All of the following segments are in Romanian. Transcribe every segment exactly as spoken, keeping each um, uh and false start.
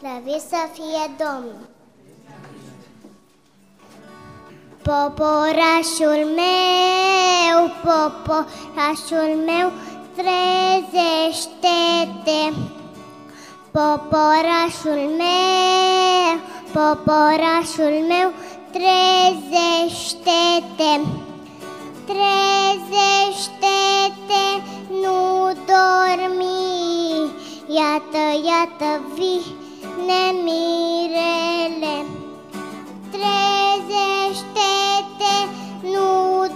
Slăvit să fie Domnul! Poporașul meu, poporașul meu, trezește-te! Poporașul meu, poporașul meu, trezește-te! Trezește-te, nu dormi, iată, iată, vine mirele. Trezește-te, nu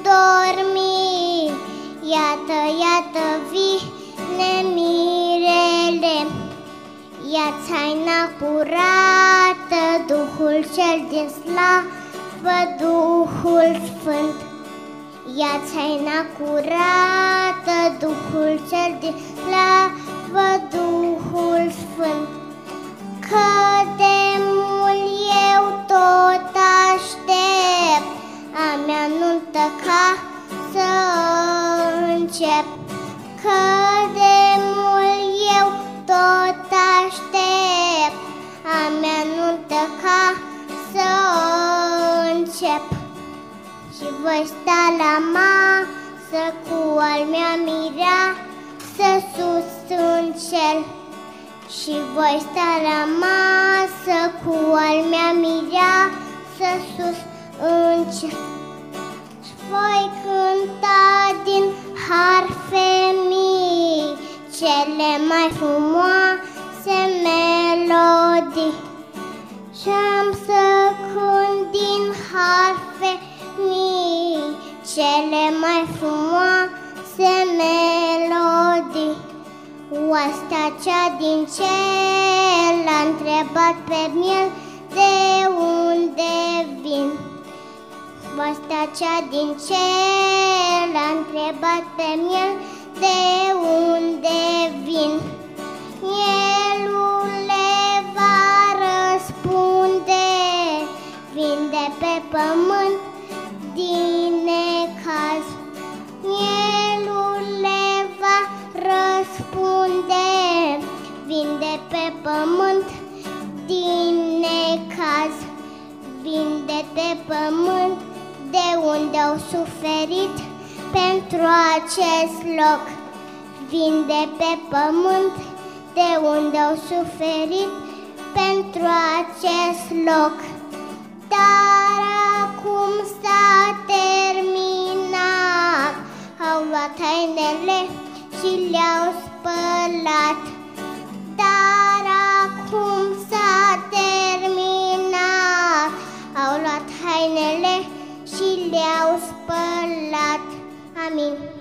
dormi, iată, iată, vine mirele. Ia-ți haina curată, Duhul cel din slavă, Duhul Sfânt. Ia-ți haina curată, Duhul cel din slavă, Duhul Sfânt. Că de mult eu tot aștept a mea nuntă ca să încep. Că de mult eu tot aștept a mea nuntă ca să încep. Și voi sta la masă cu al mea mireasă sus în cer. Și voi sta la masă cu al mea mireasă sus în cer. Și voi cânta din harfe mii cele mai frumoase melodii. Și-am să cânt din harfe mii cele mai frumoase melodii. Oastea cea din cer l-a întrebat pe miel de unde vin. Oastea cea din cer l-a întrebat pe miel de unde vin. Mielul le va răspunde, vin de pe pământ din necaz. Mielul le va răspunde, vin de pe pământ din necaz. Vin de pe pământ de unde au suferit pentru acest loc. Vin de pe pământ de unde au suferit pentru acest loc. Dar acum s-a terminat, au luat hainele și le-au spălat. Dar acum s-a terminat, au luat hainele și le-au spălat. Amin.